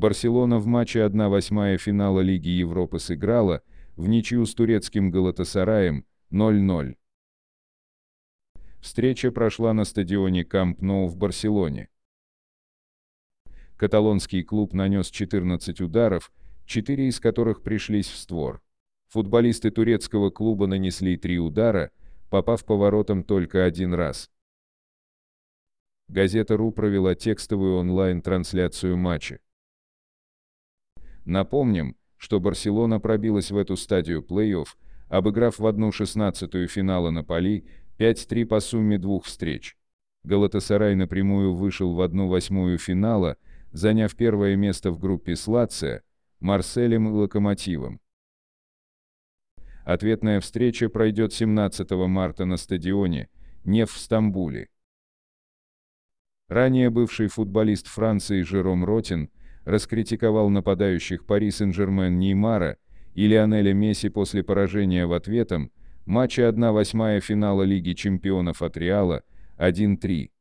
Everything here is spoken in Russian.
Барселона в матче 1/8 финала Лиги Европы сыграла в ничью с турецким Галатасараем 0-0. Встреча прошла на стадионе Камп Ноу в Барселоне. Каталонский клуб нанес 14 ударов, 4 из которых пришлись в створ. Футболисты турецкого клуба нанесли 3 удара, попав по воротам только один раз. Газета.ру провела текстовую онлайн-трансляцию матча. Напомним, что Барселона пробилась в эту стадию плей-офф, обыграв в 1/16 финала Наполи 5-3 по сумме двух встреч. Галатасарай напрямую вышел в 1/8 финала, заняв первое место в группе с Лацио, Марселем и Локомотивом. Ответная встреча пройдет 17 марта на стадионе Неф в Стамбуле. Ранее бывший футболист Франции Жером Ротен раскритиковал нападающих Пари Сен-Жермен Неймара и Лионеля Месси после поражения в ответном матче 1/8 финала Лиги чемпионов от Реала 1-3.